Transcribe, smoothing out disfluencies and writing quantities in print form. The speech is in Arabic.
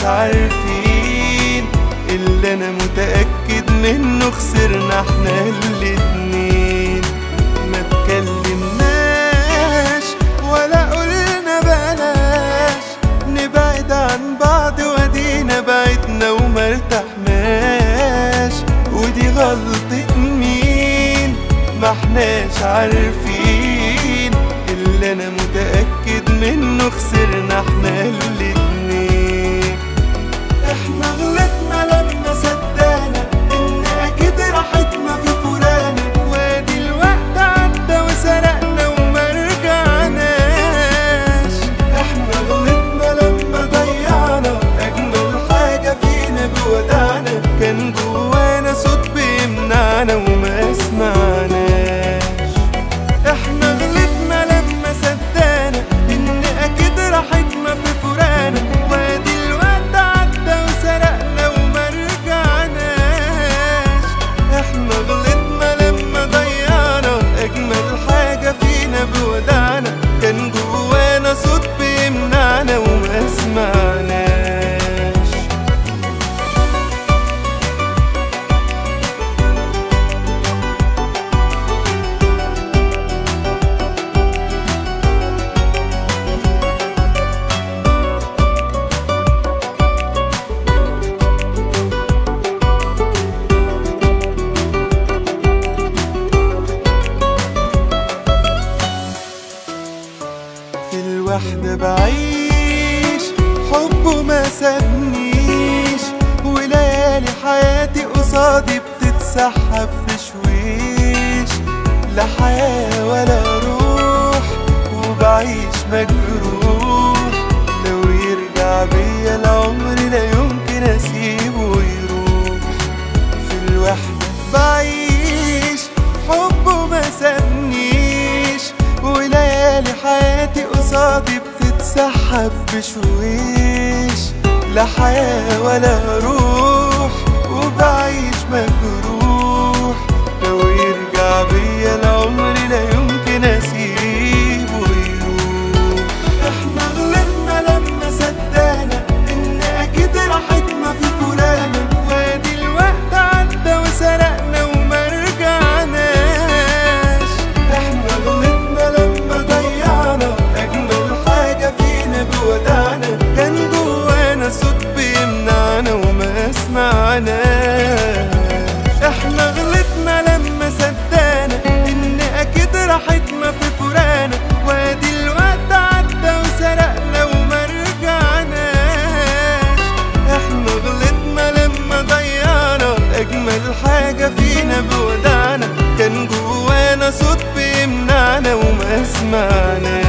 عارفين اللي انا متأكد منه خسرنا احنا الاتنين. ما تكلمناش ولا قلنا بلاش نبعد عن بعض، ودينا بعدنا ومرتحناش، ودي غلطة مين؟ ما احناش عارفين اللي انا متأكد منه خسرنا احنا الاتنين. احنا غلطنا لما صدقنا ان اكيد راحتنا في فلانة، وادي الوقت عدى وسرقنا ومرجعناش. احنا غلطنا لما ضيعنا اجمل حاجة فينا بودعنا، كان جوانا صوت بيمنعنا وما سمعناش. احنا غلطنا لما صدقنا ان اكيد راحتنا في فلانة، وادي الوقت عدى وسرقنا ومرجعناش. احنا غلطنا لما ضيعنا اجمل حاجة فينا بودعنا، كان جوانا صوت بيمنعنا وما سمعناش. في الوحدة بعيش حبه ما سابنيش، وليالي حياتي قصادي بتتسحب في شويش. لا حياة ولا روح وبعيش مجروح، لو يرجع بيا العمر لا يمكن اسيبه يروح. في الوحدة بعيش حبه ما سابنيش، وليالي حياتي قصادي بتتسحب بشويش. لا حياة ولا روح وبعيش مجروح، لو يرجع بيا العمر لا يمكن اسيبه يروح. احنا غلطنا لما صدقنا ان اكيد راحتنا في فلانة، وادي الوقت عدى وسرقنا ومرجعناش. احنا غلطنا لما ضيعنا اجمل حاجة فينا بودعنا، كان جوانا صوت بيمنعنا وما سمعناش. احنا غلطنا لما صدقنا ان اكيد راحتنا في فلانة، وادي الوقت عدى وسرقنا ومرجعناش. احنا غلطنا لما ضيعنا اجمل حاجة فينا بودعنا، كان جوانا صوت بيمنعنا وما سمعناش.